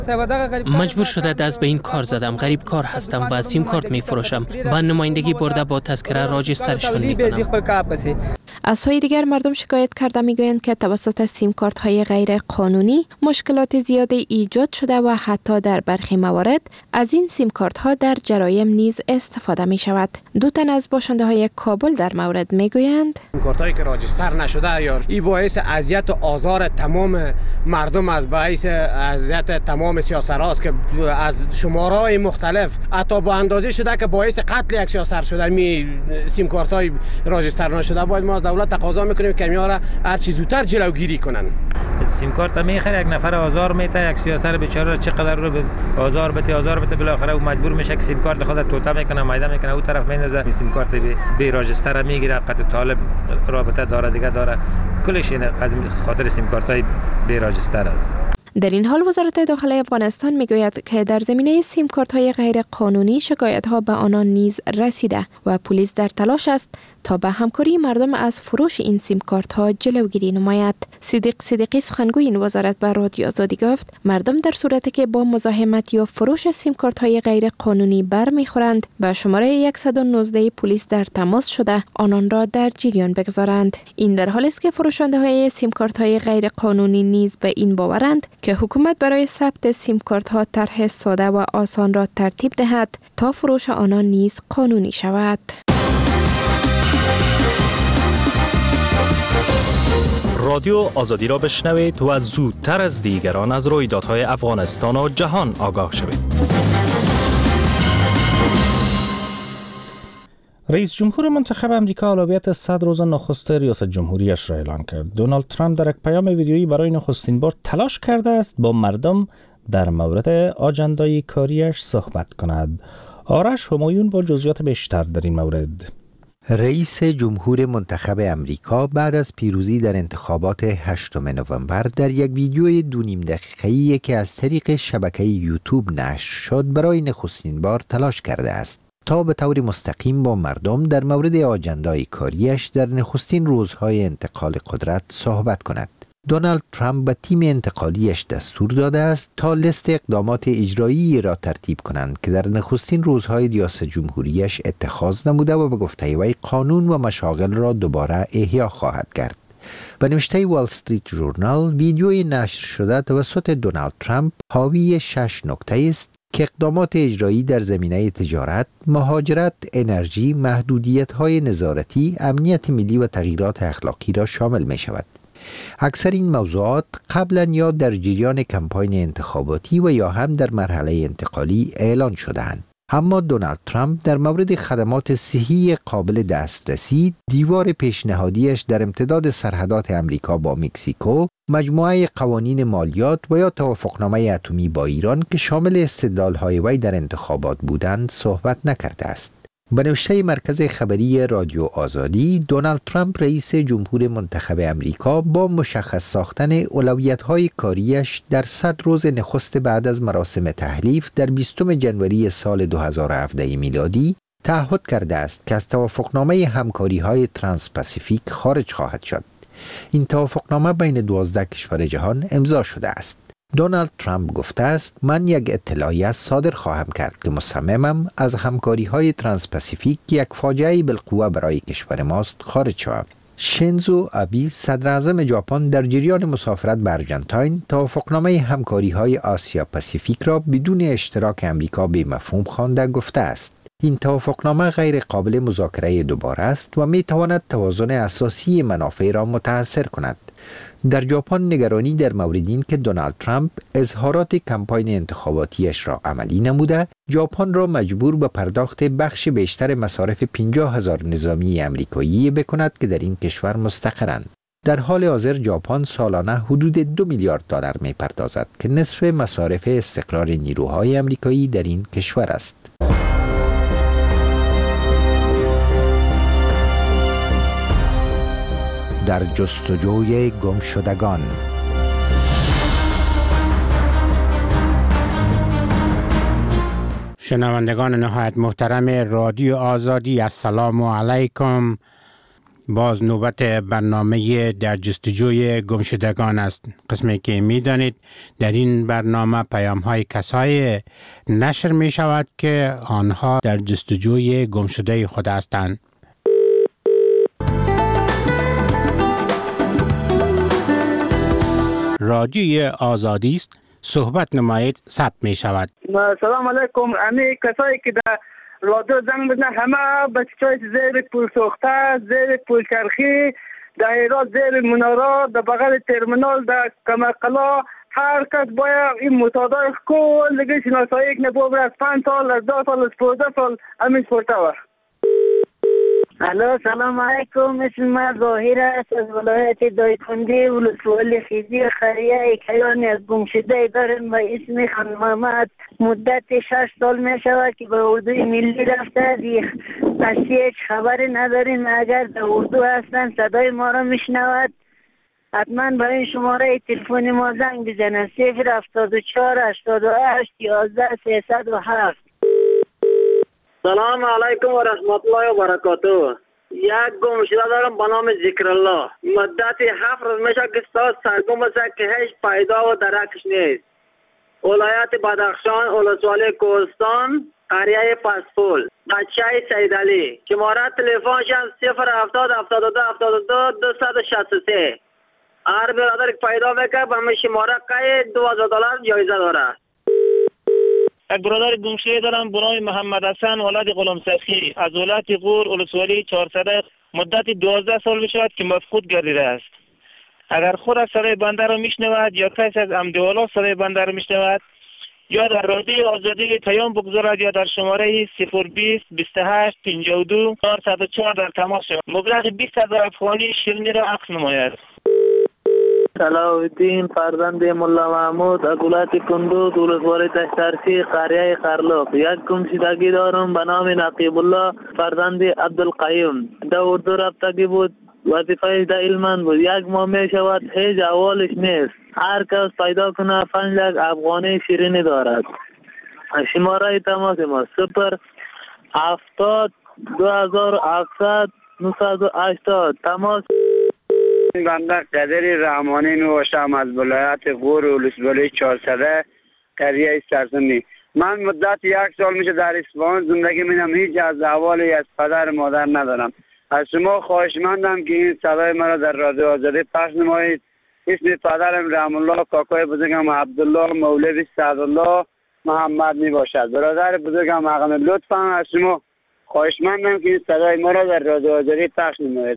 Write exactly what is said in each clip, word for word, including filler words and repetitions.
مجبور شده دست به این کار زدم. غریب کار هستم و سیم کارت می فروشم. با نمایندگی برده با تذکره راجسترشون می کنم. از سوی دیگر مردم شکایت کرده میگویند که توسط سیم کارت های غیر قانونی مشکلات زیادی ایجاد شده و حتی در برخی موارد از این سیم کارت ها در جرایم نیز استفاده می شود. دو تن از باشنده های کابل در مورد میگویند سیم کارت هایی که راجستر نشده یا این باعث اذیت و آزار تمام مردم از باعث اذیت تمام سیاست‌ها است که از شماره‌های مختلف حتی با اندازه شده که باعث قتل یک سیاست شده. می سیم کارت های راجستر نشده باید ما از دولت تقاضا میکنیم که میاره هر چیز زودتر جلوگیری کنن. سیم کارت میخره یک نفر آزار میته، یک سیاست بیچاره چقدر رو به آزار بده آزار بده بالاخره او مجبور میشه که سیم کارت خودت توته میکنه مایده میکنه او طرف میندازه سیم کارت بی, بی راجستر میگیره. قطع طالب رابطه داره دیگه داره کلش این از خاطر سیم کارت های بی راجستر است. در این حال وزارت داخلی افغانستان میگوید که در زمینه سیم کارت های غیر قانونی شکایت ها به آنان نیز رسیده و پلیس در تلاش است تا به همکاری مردم از فروش این سیم کارت ها جلوگیری نماید. صدیق صدیقی سخنگوی این وزارت به رادیو آزادی گفت مردم در صورتی که با مزاحمت یا فروش سیم کارت های غیر قانونی برمیخورند به شماره صد و نوزده پلیس در تماس شده آنان را در جریان بگذارند. این در حالی است که فروشنده های سیم کارت های غیر قانونی نیز به این باورند که حکومت برای ثبت سیم کارت ها طرح ساده و آسان را ترتیب دهد تا فروش آنان نیز قانونی شود. رادیو آزادی را بشنوید و زودتر از دیگران از رویدادهای افغانستان و جهان آگاه شوید. رئیس جمهور منتخب امریکا اولویت صد روز نخست ریاست جمهوریش را اعلان کرد. دونالد ترامپ در یک پیام ویدیویی برای نخستین بار تلاش کرده است با مردم در مورد آجندای کاریش صحبت کند. آرش همایون با جزئیات بیشتر در این مورد. رئیس جمهور منتخب امریکا بعد از پیروزی در انتخابات هشتم نوامبر در یک ویدیوی دو نیم دقیقه‌ای که از طریق شبکه یوتیوب نشر شد برای نخستین بار تلاش کرده است تا به طور مستقیم با مردم در مورد آجندای کاریش در نخستین روزهای انتقال قدرت صحبت کند. دونالد ترامپ به تیم انتقالیش دستور داده است تا لیست اقدامات اجرایی را ترتیب کنند که در نخستین روزهای ریاست جمهوریش اتخاذ نموده و به گفته وی قانون و مشاغل را دوباره احیا خواهد کرد. به نوشته وال استریت ژورنال ویدیوی نشر شده توسط دونالد ترامپ حاوی شش نکته است که اقدامات اجرایی در زمینه تجارت، مهاجرت، انرژی، محدودیت‌های نظارتی، امنیت ملی و تغییرات اخلاقی را شامل می شود. اکثر این موضوعات قبلا یا در جریان کمپاین انتخاباتی و یا هم در مرحله انتقالی اعلان شده‌اند. اما دونالد ترامپ در مورد خدمات صحی قابل دسترسی، دیوار پیشنهادیش در امتداد سرحدات امریکا با مکزیکو، مجموعه قوانین مالیات و یا توافقنامه اتمی با ایران که شامل استدلال‌های وی در انتخابات بودند صحبت نکرده است. به نوشته مرکز خبری رادیو آزادی، دونالد ترامپ رئیس جمهور منتخب امریکا با مشخص ساختن اولویت‌های کاریش در صد روز نخست بعد از مراسم تحلیف در بیستم ژانویه سال دو هزار و هفده میلادی تعهد کرده است که از توافقنامه همکاری‌های ترانس پاسیفیک خارج خواهد شد. این توافقنامه بین دوازده کشور جهان امضا شده است. دونالد ترامپ گفته است من یک اطلاعیه صادر خواهم کرد که مصممم از همکاری‌های ترانس پاسیفیک یک فاجعه بالقوه برای کشور ماست خارج شوم. شینزو آبی صدر اعظم ژاپن در جریان مسافرت به آرژانتین توافقنامه همکاری‌های آسیا پاسیفیک را بدون اشتراک امریکا به مفهوم خوانده گفته است این توافقنامه غیر قابل مذاکره دوباره است و می تواند توازن اساسی منافع را متاثر کند. در ژاپن نگرانی در مورد این که دونالد ترامپ اظهارات کمپاین انتخاباتیش را عملی نموده، ژاپن را مجبور به پرداخت بخش بیشتر مصارف پنجاه هزار نظامی امریکایی بکند که در این کشور مستقرند. در حال حاضر ژاپن سالانه حدود دو میلیارد دلار می پردازد که نصف مصارف استقرار نیروهای امریکایی در این کشور است. در جستجوی گمشدگان. شنوندگان نهایت محترم رادیو آزادی، السلام علیکم. باز نوبت برنامه در جستجوی گمشدگان است. قسمی که می دانید در این برنامه پیام های کسای نشر می شود که آنها در جستجوی گمشده خود هستند. رادیوی آزادی است. صحبت نمایید ثبت می شود. سلام علیکم. امی کسایی که در رادیو زنگ بزنن همه بچه‌های زیر پول سوخته، زیر پول چرخی، در هرات زیر منارا، در بغل ترمینال، در کمرقلا، هر کس باید این متادای کلگی شناسایی کنه. بابر از پنج سال، از دو سال، از پونزده سال همین سپرده و الو سلام علیکم. اسم من ظاهر است از ولایت دایکنده ولسوالی خیزی خریه کیانی از گمشده دارم و اسم خانم محمد. مدت شش سال می شود که به اردوی ملی رفته از هیچ خبری نداریم. اگر در اردو هستن صدای ما را میشنود حتما به این شماره تلفن ما زنگ بزنن. صفر هفتاد و چهار هشتاد و هشت یازده سیصد و هفت. سلام علیکم و رحمت الله و برکاته. یک گمشده دارم به نام ذکر الله. مدت هفت روز میشه که ساز سرگم است که هیچ پیدا و درکش نیست. ولایت بدخشان، ولسوالی کوهستان، قریه پسپول، بچه سیدعلی. شماره تلفنشان صفر هفتاد هفتاد و دو هفتاد و دو دویست و شصت و سه. هر برادر که پیدا میکنه به همین شماره قید دو هزار دلار جایزه داره. یک برادر گمشده دارم به نام محمد حسن ولد غلامسخی از ولایت غور ولسوالی چهارصد. مدت دوازده سال میشود که مفقود گردیده است. اگر خود از صدای بنده را میشنود یا کسی از امدوالا صدای بنده را میشنود یا در رادیوی آزادی پیام بگذارد یا در شماره صفر بیست بیست و هشت پنجاه و دو چهارصد و چهار در تماس شود. مبلغ بیست هزار افغانی شیرینی را عقد نماید. صلاح الدین فرزند ملا محمود از ولایت کندوز ولسوالی تشترسی قریه قرلوق. یک گمشدگی دارم به نام نقیب الله فرزند عبدالقیوم. در اردو رفتگی بود، وظیفه در علمان بود. یک ماه می شود هیچ احوالش نیست. هر کس پیدا کنه پنج لک افغانی شیرینی دارد. شماره تماس ما صفر هفتاد دو هزار و هفتصد نهصد و هشتاد. تماس. بنده قدر رحمانی نوشتم از ولایت غور ولسوالی چهارصد قریه سرزنی. من مدت یک سال میشه در اصفهان زندگی میکنم. هیچ از احوالی از پدر مادر ندارم. از شما خواهشمندم که این صدای مرا در رادیو آزادی پخش نمایید. اسم پدرم رحم الله، کاکای بزرگم عبدالله، مولوی سعدالله محمد می باشد. برادر بزرگم حقن. لطفا از شما خواهشمندم که این صدای مرا در رادیو آزادی پخش نمایید.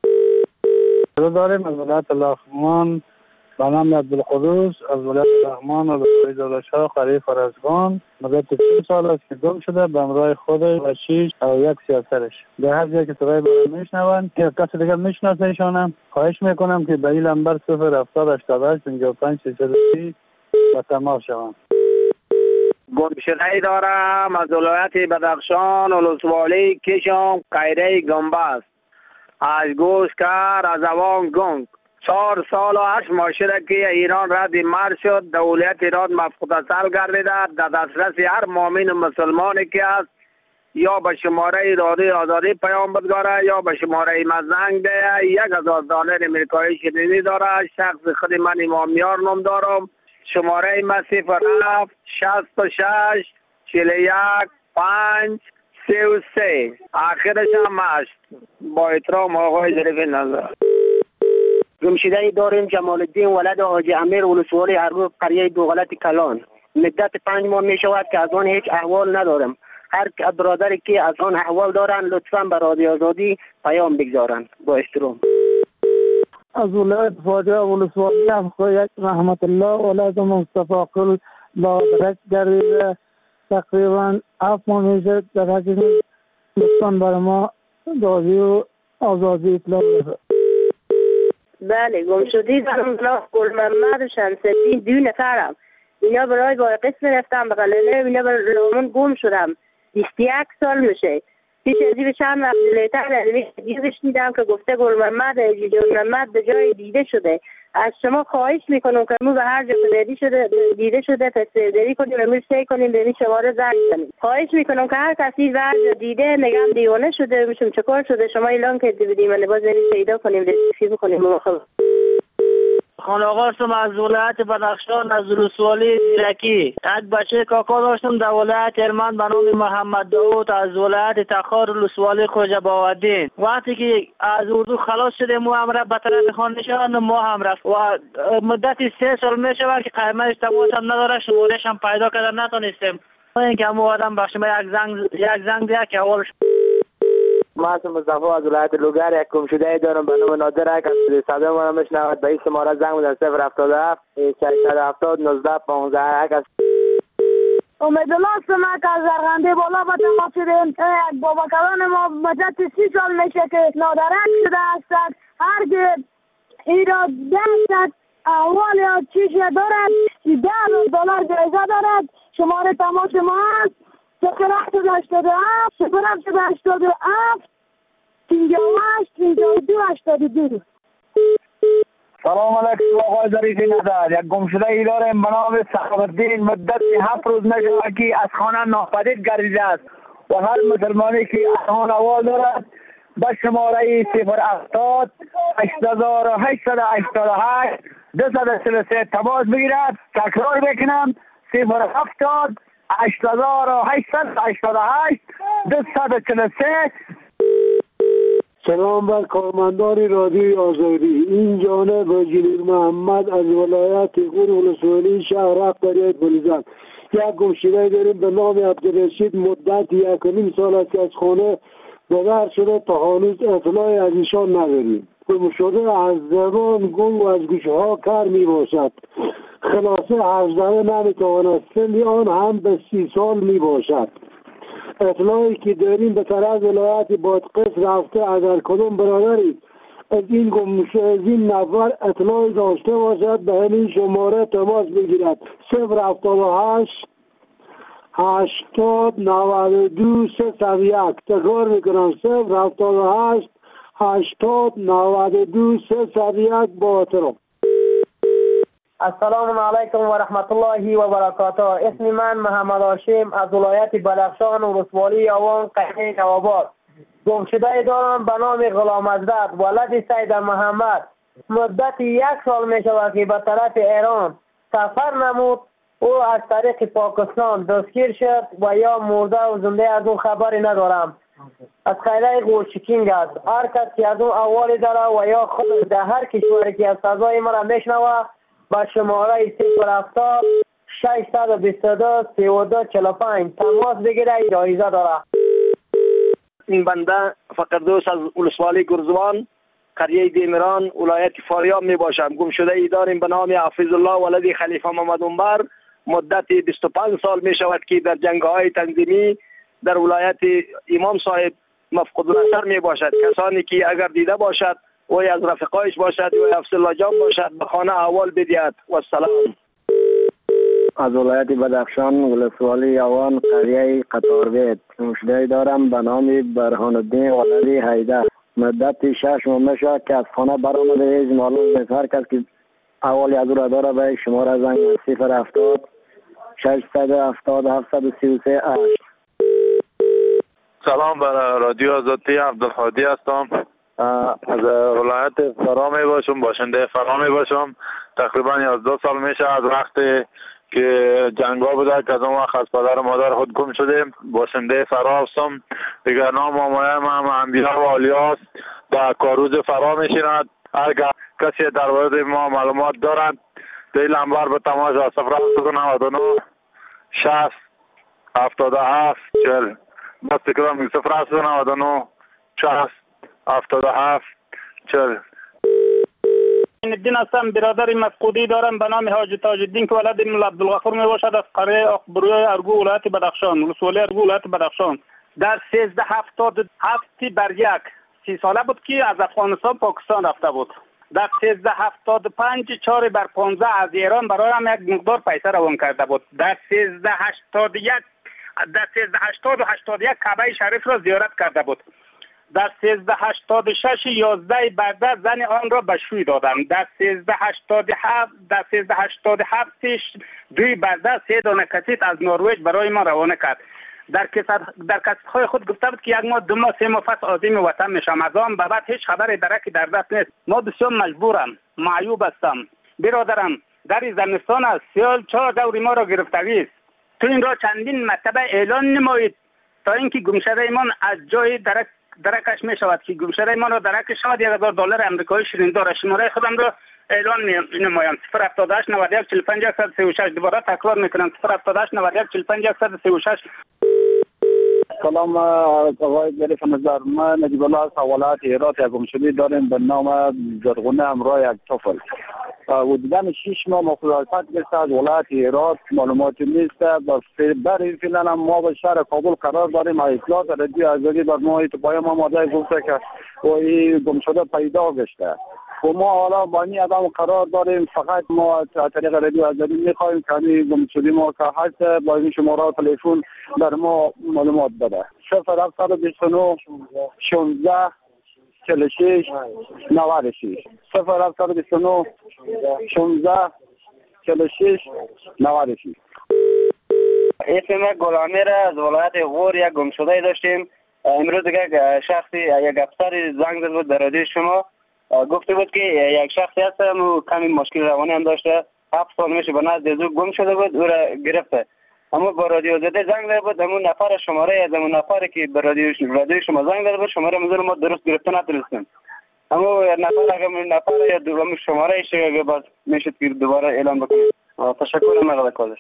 داریم از ولایت لغمان به نام عبدالقدوس از ولایت لغمان و دولتشاه قریه فرزگان. مدت چند سال است که گم شده به همراه خودش و شیش و یک سیاسرش. در هر جایی که صدای برای میشنوند یا کسی دیگر میشناسه ایشانم خواهش میکنم که به این نمبر صفر هفتاد هشتاد و هشت پنجاه و پنج سیصد و سی و تماس شوند. گمشده‌ای دارم از ولایت بدخشان ولسوالی کشم قریه گنبست. از گوشکر از اوان گنگ. چهار سال و هشت ماه شده که ایران رد مرد شد. دولت ایران مفقود اصل گردیده. در دسترس هر مؤمن مسلمانی که است یا به شماره رادیوی آزادی پیام بگذاره یا به شماره مزنگ ده. یک هزار دلار امریکایی شیرینی داره. شخص خود من امامیار نام دارم. شماره من صفر هفت شصت و شش چهل و یک پنج سه و سه. آخرش هم مشت. با احترام آقای ظریف نظر. گمشده‌ای داریم جمال الدین ولد حاجی امیر ولسوالی ارگو قریه دوغلط کلان. مدت پنج ماه می شود که از آن هیچ احوال ندارم. هر برادری که از آن احوال دارن لطفا به رادیو آزادی پیام بگذارن. با احترام. از ولایت فاجعه ولسوالی هم یک رحمت الله ولد مصطفی قل لادرک گردیده. تقریبا هفت ماه میشه در حقیقت لطفا برای ما رادیو آزادی اطلاع بده. بله گمشدگی دارم بلا گل محمد و شمس‌الدین دو نفرم. اینا برای با قسم رفتم به قلعه. اینا برای رامون گم شدم. بیست و یک سال میشه. پیش از این چند وقت لیتر دیگه دیدم که گفته گل محمد جون محمد به جای دیده شده. از شما خواهش میکنم که مو به هر جا دیده شده دیده شده تصدیری کنیم و میشه کنیم به این شماره زنگ بزنیم. خواهش میکنم که هر کسی به هر جا دیده نگم دیوانه شده میشم چیکار شده شما اعلام کردید بدیم و باز بریم پیدا کنیم رسیدگی بکنیم. خانه آقا هستم از ولایت بدخشان از رسوالی زیرکی. یک بچه کاکا داشتم در ولایت هلمند به نام محمد داوود از ولایت تخار رسوالی خوجه باودین. وقتی که از اردو خلاص شده ما هم رفت به طرف خانه‌شان ما هم رفت و مدت سه سال میشه که قیمتش تماس هم نداره شماره‌اش هم پیدا کردن نتونستیم. اینکه همون آدم بخش ما یک زنگ یک زنگ ده که اولش ما از مصطفی از ولایت لوگر یک گمشده دارم به نام نادر یک از صدا ما میشنواد به این شماره زنگ بزن صفر هفتاد و هفت ششصد و هفتاد نوزده پانزده یک از امیدوارم هستم که از زرغنده بالا به تماس شدیم. یک باباکوان ما مدت سی سال میشه که نادرک شده هستند. هر که این را دهد احوال یا چیزی دارد ده دلار جایزه دارد. شماره تماس ما هست صفر هفتاد و هشتاد و هفت صفر هفتاد و هشتاد و هفت پنجاه و هشت پنجاه و دو هشتاد و دو. سلام علیکم آقای ظریفی نظر. یک گمشده ای داریم به نام صحابالدین مدت هفت روز نشده که از خانه ناپدید گردیده است و هر مسلمانی که از آن احوال دارد به شماره صفر هفتاد هشت هزار و هشتصد و هشتاد و هشت دویست و چهل و سه تماس بگیرد. تکرار بکنم صفر هفتاد هشت هزار و هشتصد و هشتاد و هشت دویست و چهل و سه. سلام بر کارمندان رادیوی آزادی. این جانب وزیر محمد از ولایت غور ولسوالی شهر رفت دریای پلیزن. یک گمشده داریم به نام عبدالرشید مدت یک و نیم سال است که از خانه بدر شده تا هنوز اطلاعی از ایشان نداریم. گمشده از زبان گنگ و از گوشه ها کر می باشد. خلاصه حرف زده نمیتواند. سن آن هم به سی سال می باشد. اطلاعی که داریم به طرف ولایت بادغیس رفته اگر کدام برادری از این گمشده از این نفر اطلاعی داشته باشد به همین شماره تماس بگیرد صفر هفتاد و هشت هشتاد نود و دو سیصد و یک. تکرار میکنم صفر هفتاد و هشت هشتاد نود و دو سیصد و یک. با احترام. السلام علیکم و رحمت الله و برکاته. اسم من محمد هاشم از ولایت بدخشان و ولسوالی آوان قحطی نوآباد. گمشده دارم به نام غلام حضرت ولد سید محمد. مدت یک سال می شود که به طرف ایران سفر نمود. او از طریق پاکستان دستگیر شد و یا مرده و زنده از اون خبری ندارم. از خیلی غورچکینگ است. هر کس که از اون احوالی داره و یا خود در هر کشوری که از صدای مرا میشنوه با شماره صفر هفتاد ششصد و بیست و دو سی و دو چهل و پنج تماس بگیره جایزه داره. این بنده فقردوس از ولسوالی گرزوان قریه دیمران ولایت فاریاب می باشم. گمشده ای داریم به نام حافظ الله ولدی خلیفه محمد عمر. مدت بیست و پنج سال می شود که در جنگ های تنظیمی در ولایت امام صاحب مفقود النظر می باشد. کسانی که اگر دیده باشد و از رفقایش باشد و حفظ الله جان باشد به خانه احوال بدهد. و السلام. از ولایت بدخشان ولسوالی آوان قریه قطاربیت گمشده دارم به نام برهان الدین ولدی حیدر. مدت شش ماه میشه که از خانه برآمده ایز معلوم نیست. هر کس که احوالی از او را داره به شماره زنگ صفر هفتاد ششصد و هفتاد هفتصد و سی و سه هشت. سلام بر رادیو آزادی. عبدالهادی هستم از ولایت فرا می باشم. باشنده فرا می باشم. تقریبا یازده سال میشه از وقتی که جنگا بوده که از اون وقت از پدر و مادر خود گم شده. باشنده فرا هستم. دیگر نام مامایه من انبیا و آلیاس با کاروز فرا میشیند. اگر کسی در مورد ما معلومات دارند دیل لمبر به تماس صفر هفتاد و نود و نه شصت هفتاد و هفت چهل. بس تکرار میگم صفر هفتاد و نود و نه شصت هفتاد و هفت چهل. الدین هستم. برادر مفقودی دارم به نام حاج تاج الدین که ولد مولا عبدالغفور می باشد از قریه اخبروی ارگو ولایت بدخشان ولسوالی ارگو ولایت بدخشان. در سیزده هفتاد و هفت بر یک سی ساله بود که از افغانستان پاکستان رفته بود. در سیزده هفتاد و پنج چهار بر پانزده از ایران برای هم یک مقدار پیسه روان کرده بود. در سیزده هشتاد و یک در سیزده هشتاد و هشتاد و یک کعبه شریف را زیارت کرده بود. در سیزده هشتاد و شش یازده برده زن آن را به شوی دادم. در سیزده هشتاد و هفت در سیزده هشتاد و هفت دوی برده سه دانه کسیت از نروژ برای ما روانه کرد. در کسات در کسات‌های خود گفته بود که یک ماه دو ماه سه ماه پس عازم وطن میشم. از آن به بعد هیچ خبری درکی در دست نیست. ما بسیار مجبورم، معیوب هستم. برادرم در زمستان است، سیال چهار دوری ما را گرفتگی است. تو این را چندین مرتبه اعلان نمایید تا اینکه گمشده ایمان از جای درک درکش می شود که گمشده ایمان را درک شود. یک هزار دلار امریکایی شیریندار. شماره خودم را اعلان نمایم. صفر هفتاد و هشت نود و یک چهل و پنج صد و سی و شش. دوباره تکرار میکنم صفر هفتاد و هشت نود و یک چهل و پنج صد و سی و شش. سلام آقای ظریف نظر، من نجیب الله از حوالات هرات یک گمشده داریم به نام زرغونه همراه یک طفل. حدوداً شش ماه مخالفت گرفته از ولایت هرات، معلوماتی نیست. برای فعلا هم ما به شهر کابل قرار داریم. اطلاعات رادیو آزادی بر ما تو پای ما ماده گفته که این گمشده پیدا گشته و ما حالا با این آدم قرار داریم. فقط ما از طریق رادیو آزادی میخواهیم که این گمشده ما که هست با این شماره تلفن در ما معلومات بده. صفر هفتصد و بیست و نه شانزده چهل و شش نود و شش. صفر هفتصد و بیست و نه شانزده چهل و شش نود و شش. اسم گلامیر از ولایت غور یک گمشده داشتیم. امروز دیگه شخصی یک افسر زنگ زد بود در رادیو شما، گفته بود که یک شخصی هست و کمی مشکل روانی هم داشته، هفت سال میشه به نزد او گم شده بود، او را گرفته. اما با رادیو زده زنگ زده بود، همون نفر شماره از همون نفری که به رادیو رادیو شما زنگ زده بود شماره مزور ما درست گرفته نتونستیم. اما نفر اگر نفر یا دوم شماره ایش اگر باز میشه که دوباره اعلام بکنیم. تشکر مقدار کازش.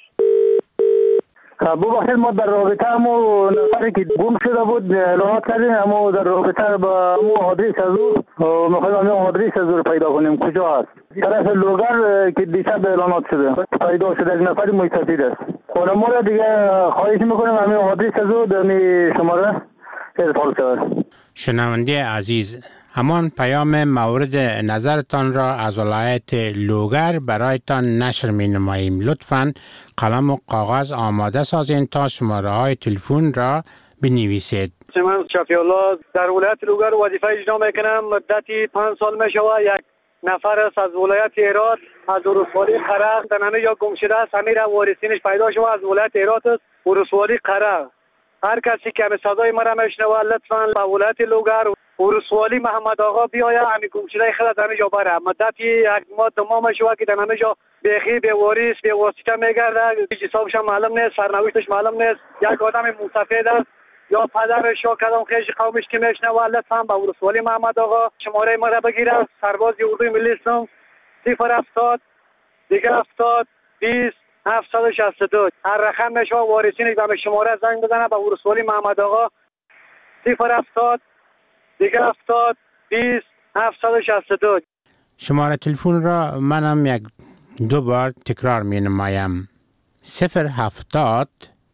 ببخشید ما در رابطه همو نفری که گم شده بود اعلانات کردیم، اما در رابطه با همو آدرس از او میخوایم همو آدرس از او پیدا کنیم کجا هست. طرف لوگر که دیشب اعلانات شده پیدا شده، یک نفری مستفید است. حالا ما دیگه خواهش میکنیم همو آدرس از او در شماره ارسال شود. شنونده عزیز، همان پیام مورد نظرتان را از ولایت لوگر برایتان نشر می نماییم. لطفاً قلم و کاغذ آماده سازین تا شماره های تلفن را بنویسید. من شفیع الله در ولایت لوگر وظیفه اجرا میکنم. مدتی پنج سال میشه و یک نفر است از ولایت هرات از ولسوالی قره تنانه یا گم شده است. همین را وارثینش پیدا شده از ولایت هرات است، ولسوالی قره. هر کسی که به صدای مرا میشنوه لطفاً به ولایت لوگر ولسوالی محمد آقا بیاید همین گمشده خود در اینجا بره. مدتی یک ماه دو ماه میشه که در اینجا بیخی به واریس به واسطه میگرده، حسابش معلوم نیست، سرنوشتش معلوم نیست. یک آدم مستفید است یا پدرش یا کدام خیش قومش که میشنوه لطفاً به ولسوالی محمد آقا شماره ما را بگیره. سرباز اردوی ملی اسلام صفر هفتاد دیگه هفتاد بیست هفتصد و شصت و دو. هر رقم میشه وارثین به شماره زنگ بزنه به ولسوالی محمد آقا صفر هفتاد دیگه هفتاد بیست هفتصد و شصت و دو. شماره تلفن را منم یک دو بار تکرار می نمایم. صفر هفتاد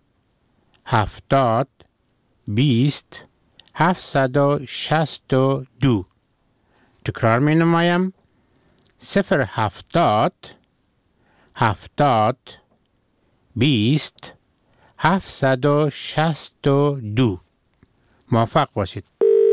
هفتاد بیست هفتصد و شصت و دو. تکرار می نمایم. صفر هفتاد هفتاد بیست هفتصد و شصت و دو. موفق باشید.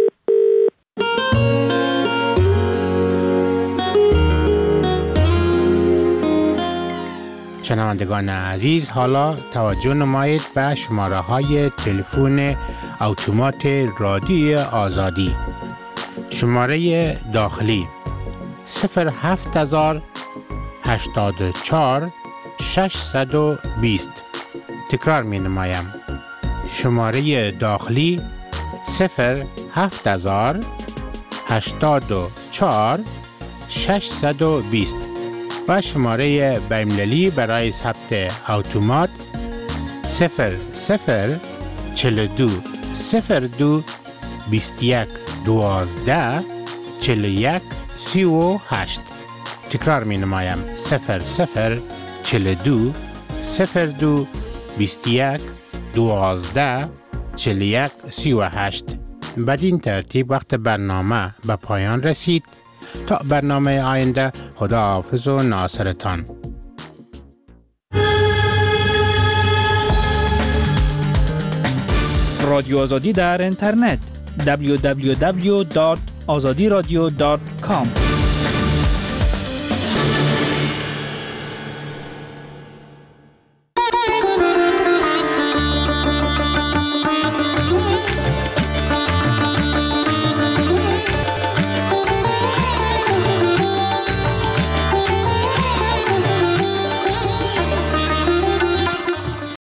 شنوندگان عزیز، حالا توجه نمایید به شماره های تلفن اتومات رادیو آزادی. شماره داخلی صفر هفت هزار هشتاد و چهار ششصد و بیست. تکرار می نمایم. شماره داخلی صفر هفت هزار هشتاد و چهار ششصد و بیست و شماره بین‌المللی برای ثبت اتومات صفر صفر چهل و دو صفر دو بیست و یک دوازده چهل و یک سی و هشت. تکرار می نمایم. صفر صفر چهل و دو صفر دو بیست و یک دوازده چهل و یک سی و هشت. بدین ترتیب وقت برنامه به پایان رسید. تا برنامه آینده، خدا حافظ و ناصرتان. رادیو آزادی در اینترنت دبلیو دبلیو دبلیو دات آزادی رادیو دات کام.